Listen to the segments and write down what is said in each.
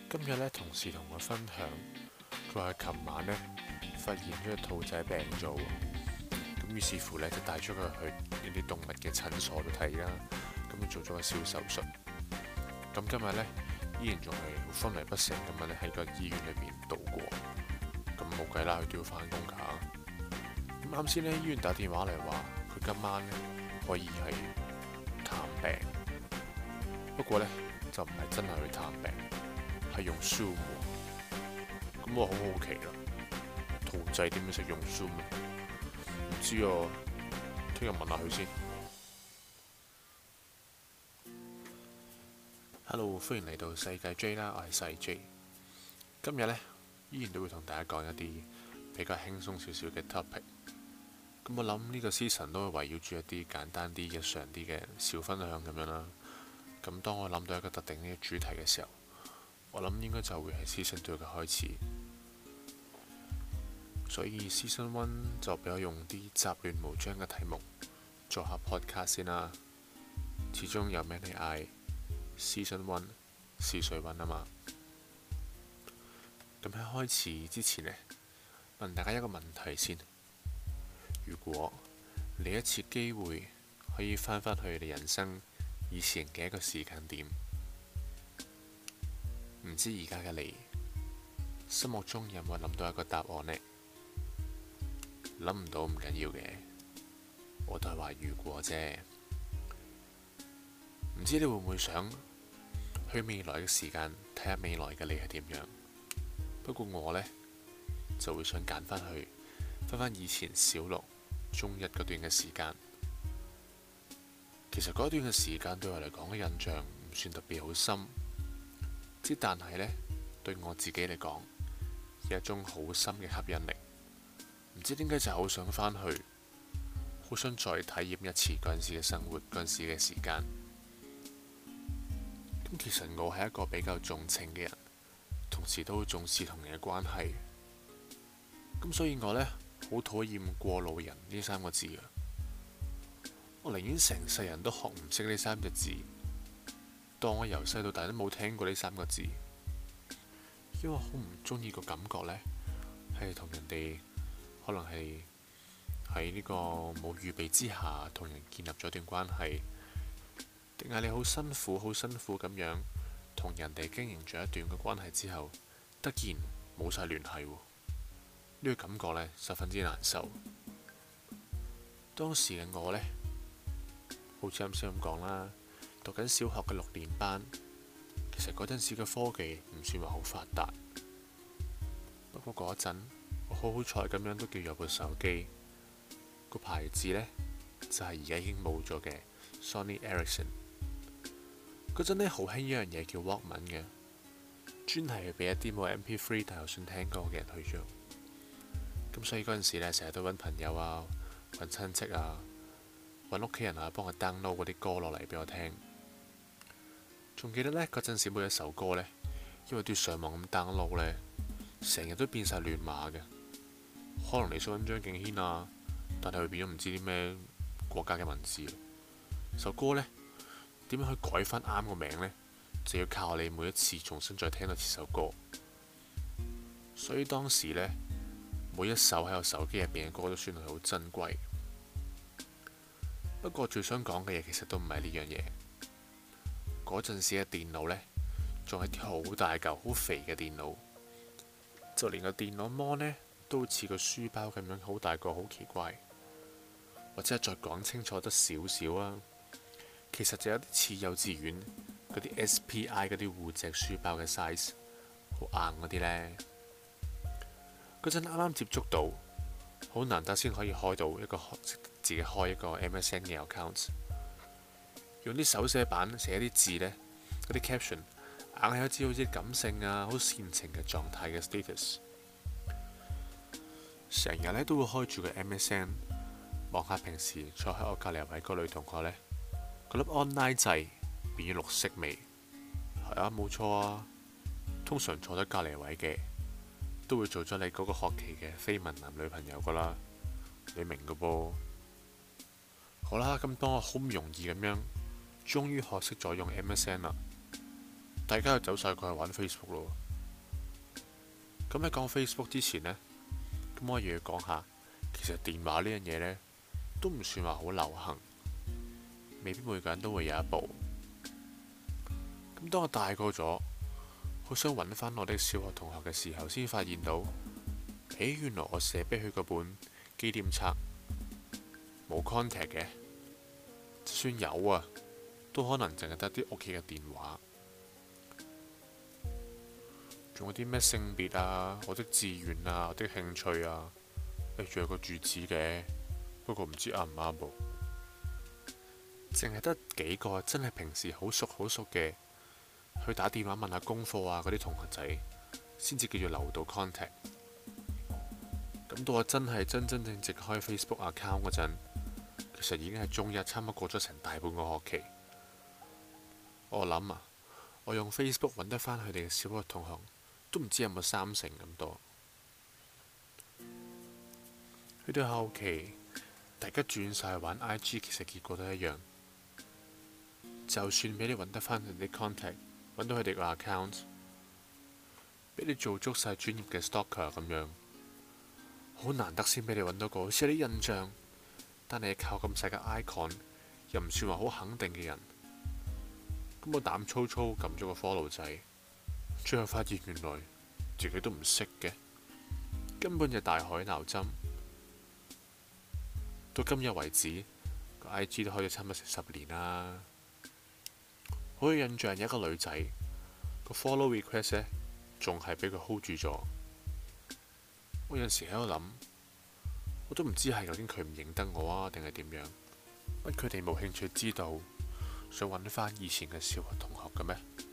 今日咧，同事同我分享，佢話佢琴晚咧發現咗隻兔仔病咗喎，咁於是乎咧就帶咗佢去呢啲動物嘅診所度睇啦，咁做咗個小手術。咁今日咧依然仲係好昏迷不醒咁樣咧喺個醫院裏邊度過，咁冇計啦，佢都要返工㗎。咁啱先咧，醫院打電話嚟話佢今晚咧可以係探病，不過咧就唔係真係去探病。係用 Zoom 喎，咁我好好奇啦，兔仔點樣識用 Zoom 啊？唔知啊，聽日問下佢先。Hello， 歡迎嚟到世界 J 啦，我係細 J。今日呢，依然都會同大家講一啲比較輕鬆少少嘅 topic。咁我諗呢個 season 都會圍繞住一啲簡單啲、日常啲嘅小分享咁樣啦。咁當我諗到一個特定嘅主題嘅時候，我諗應該就會係 Season 2嘅開始，所以 Season 1就比較用啲雜亂無章嘅題目做下 podcast 先啦。始終有咩你嗌 Season 1試水溫啊嘛。咁喺開始之前呢，問大家一個問題先：如果你一次機會可以翻返去你人生以前嘅一個時間點，唔知而家嘅你心目中有冇諗到一個答案呢？諗唔到唔緊要嘅，我都係話如果啫。唔知你會唔會想去未來嘅時間睇下未來嘅你係點樣？不過我呢，就會想揀翻翻以前小六、中一嗰段嘅時間。其實嗰段嘅時間對我嚟講嘅印象唔算特別好深。但係呢，對我自己嚟講，有一種好深嘅吸引力。唔知點解就好想返去，好想再體驗一次嗰陣時嘅生活，嗰陣時嘅時間。咁其實我係一個比較重情嘅人，同時都好重視同人嘅關係。咁所以我呢，好討厭過路人呢三個字嘅。我寧願成世人都學唔識呢三隻字。當我由細到大都冇聽過呢三個字，因為我好唔中意個感覺呢，係同人哋可能係喺呢個冇預備之下同人建立咗段關係，定係你好辛苦咁樣同人哋經營咗一段嘅關係之後，突然冇晒聯繫喎，呢個感覺呢，十分之難受。當時嘅我呢，好似啱先咁講啦。讀緊小學嘅6年班，其實嗰陣時嘅科技唔算話好發達，不過嗰陣我好彩咁樣都叫有部手機，個牌子呢，就係而家已經冇咗嘅 Sony Ericsson。嗰陣呢，好興一樣嘢叫 Walkman 嘅，專係俾一啲冇 MP3 但又想聽歌嘅人去做。咁所以嗰陣時呢，成日都揾朋友啊、揾親戚啊、揾屋企人啊，幫我 download 嗰啲歌落嚟俾我聽。仲記得呢，嗰陣時每一首歌呢，因為都要上網咁 download 呢，成日都變晒亂碼嘅。可能你想揾張敬軒啊，但係佢變咗唔知啲咩國家嘅文字。首歌呢，點樣去改翻啱個名呢？就要靠你每一次重新再聽多次首歌。所以當時呢，每一首喺我手機入邊嘅歌都算係好珍貴。不過最想講嘅嘢其實都唔係呢樣嘢。嗰陣時嘅電腦呢，仲係啲好大嚿、好肥嘅電腦，就連個電腦芒呢，都好似個書包咁樣好大個，好奇怪。或者再講清楚得少少啊，其實就有啲似幼稚園嗰啲 SPI 嗰啲護脊書包嘅 size， 好硬嗰啲呢。嗰陣啱啱接觸到，好難得先可以開到一個自己開一個 MSN 嘅 account。用啲手寫板寫啲字呢，嗰啲 caption 硬係有啲好似感性啊、好煽情嘅狀態嘅 status。成日呢都會開住個 MSN 望下平時坐喺我隔離位個女同學呢，嗰粒 online 掣變咗綠色味。係啊，冇錯啊。通常坐得隔離位嘅都會做咗你嗰個學期嘅緋聞男女朋友噶啦，你明噶噃。好啦，咁當我好唔容易咁樣，終於學識咗用 MSN 啦。 大家就走晒過去玩 Facebook 咯。咁喺講 Facebook 之前呢，咁我又要講下，其實電話呢樣嘢呢，都唔算話好流行，未必每個人都會有一部。咁當我大個咗，好想揾翻我啲小學同學嘅時候，先發現到，原來我寫俾佢嗰本紀念冊冇 contact 嘅，就算有啊，都可能淨係得啲屋企嘅電話。仲有啲咩性別啊、我的志願啊、我的興趣啊，仲有個住址嘅，不過唔知啱唔啱噃。淨係得幾個真係平時好熟嘅，去打電話問下功課啊嗰啲同學仔，先至叫做留到 contact。咁到我真係真正開 Facebook account 嗰陣，其實已經係中一，差唔多過咗成大半個學期。我諗啊，我用 Facebook 揾得返佢哋嘅小學同學，都唔知有冇3成咁多。去到後期，大家轉晒玩 IG， 其實結果都一樣。就算俾你揾得返佢哋 contact， 揾到佢哋個 account， 俾你做足晒專業嘅 stalker 咁樣，好難得先俾你揾到個好似有啲印象，但係靠咁細嘅 icon， 又唔算話好肯定嘅人。咁我膽粗粗撳咗個 follow 掣，最後發現原來自己都唔識嘅，根本就大海撈針。到今日為止，個 IG 都開咗差唔多成10年啦。好有印象有一個女仔個 follow request 呢，仲係俾佢 hold 住咗。我有陣時喺度諗，我都唔知係究竟佢唔認得我啊，定係點樣？乜佢哋冇興趣知道，想揾翻以前嘅小學同學嘅咩？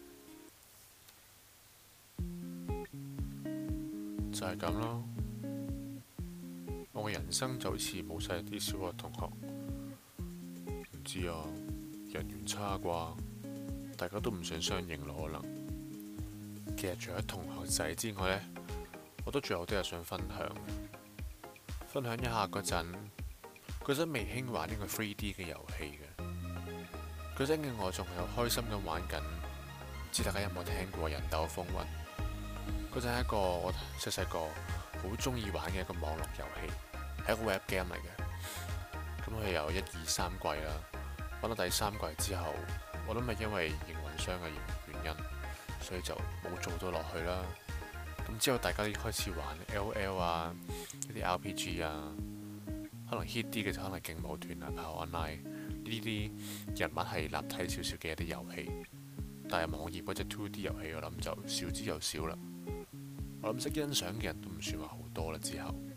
就係咁咯。我嘅人生就好似冇晒啲小學同學，唔知啊，人緣差啩，大家都唔想相認咯，可能。其實除咗同學仔之外呢，我都仲有好多嘢想分享。分享一下嗰陣未興玩呢個 3D 嘅遊戲嘅，嗰陣嘅我仲係好開心咁玩緊。唔知大家有冇聽過《人鬥風雲》？嗰陣係一個我細個好中意玩嘅一個網絡遊戲，係一個 web game 嚟嘅。咁佢有1、2、3季啦，玩到第3季之後，我諗係因為營運商嘅原因，所以就冇做到落去啦。咁之後大家都開始玩 LL 啊，一啲 RPG 啊，可能 hit 啲嘅就可能勁舞團啊、跑 online 呢啲人物係立體少少嘅一啲遊戲。但係網頁嗰隻 2D 遊戲，我諗就少之又少啦。我諗識欣賞嘅人都唔算話好多啦。之後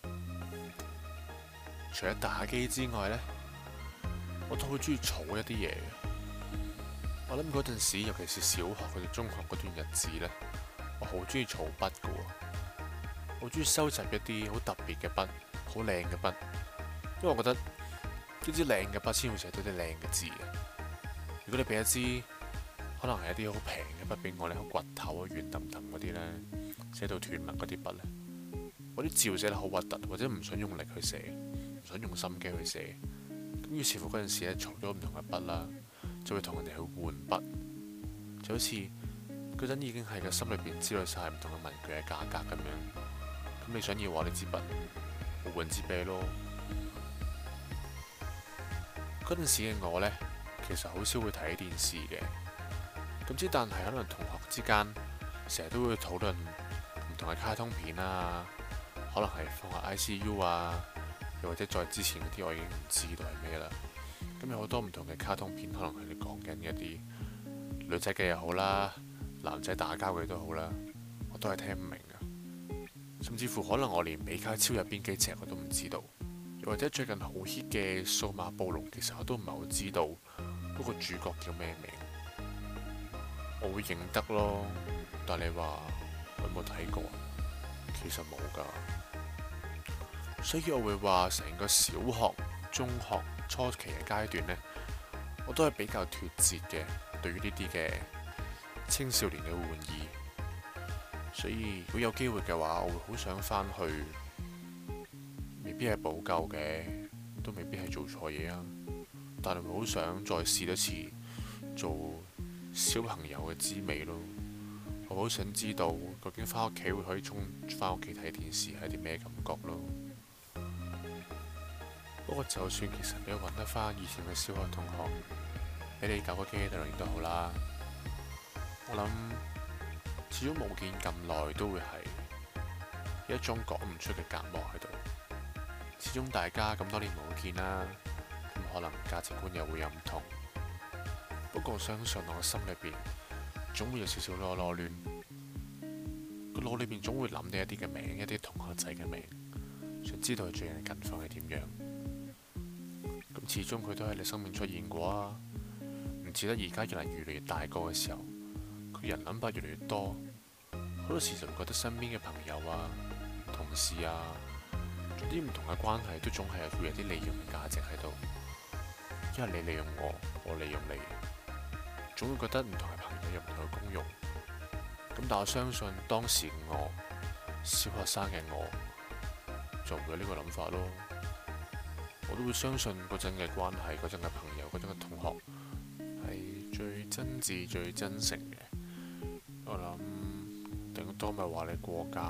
除咗打機之外呢，我都好中意儲一啲嘢嘅。我諗嗰陣時，尤其是小學或者中學嗰段日子呢，我好中意儲筆嘅喎，好中意收集一啲好特別嘅筆，好靚嘅筆，因為我覺得一支靚嘅筆先會寫到啲靚嘅字嘅。如果你俾一支可能係一啲好平嘅筆俾我咧，好掘頭啊、圓揼揼嗰啲呢，寫到斷墨嗰啲筆呢，我啲字寫得好核突，或者唔想用力去寫，唔想用心機去寫。咁於是乎嗰陣時咧，儲咗唔同嘅筆啦，就會同人哋去換筆，就好似嗰陣已經係個心裏邊知道晒唔同嘅文具嘅價格咁樣。咁你想要話呢支筆，我換支俾你咯。嗰陣時嘅我呢，其實好少會睇電視嘅。咁之但係可能同學之間成日都會討論唔同嘅卡通片啊，可能係放學 ICU 啊，又或者再之前嗰啲我已經唔知道係咩啦。咁有好多唔同嘅卡通片，可能佢哋講緊一啲女仔嘅又好啦，男仔打交嘅都好啦，我都係聽唔明啊。甚至乎可能我連比卡超有邊幾隻我都唔知道，又或者最近好 hit 嘅數碼暴龍，其實我都唔係好知道嗰個主角叫咩名。我會認得咯，但你話我有冇睇過？其實冇㗎，所以我會話成個小學、中學初期嘅階段呢，我都係比較脫節嘅，對於呢啲嘅青少年嘅玩意。所以如果有機會嘅話，我會好想返去，未必係補救嘅，都未必係做錯嘢啊，但係會好想再試一次做小朋友嘅滋味咯。我好想知道究竟返屋企會可以返屋企睇電視係啲咩感覺咯。不過就算其實你揾得返以前嘅小學同學，你哋搞個 gathering 都好啦。我諗始終冇見咁耐，都會係一種講唔出嘅隔膜喺度。始終大家咁多年冇見啦，咁可能價值觀又會有唔同。不過我相信我心裏邊總會有少少囉囉攣，個腦裏邊總會諗起一啲嘅名，一啲同學仔嘅名，想知道佢最近近況係點樣。咁始終佢都喺你生命出現過啊，唔似得而家人越嚟越大個嘅時候，佢人諗法越嚟越多，好多時就會覺得身邊嘅朋友啊、同事啊，總之唔同嘅關係都總係會有啲利用嘅價值喺度。因為你利用我，我利用你，總會覺得唔同嘅朋友有唔同嘅功用。咁但我相信當時我小學生嘅我就會有呢個諗法咯。我都會相信嗰陣嘅關係、嗰陣嘅朋友、嗰陣嘅同學係最真摯、最真誠嘅。我諗頂多咪話你過界，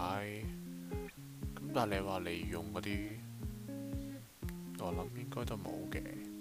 咁但係你話利用嗰啲，我諗應該都冇嘅。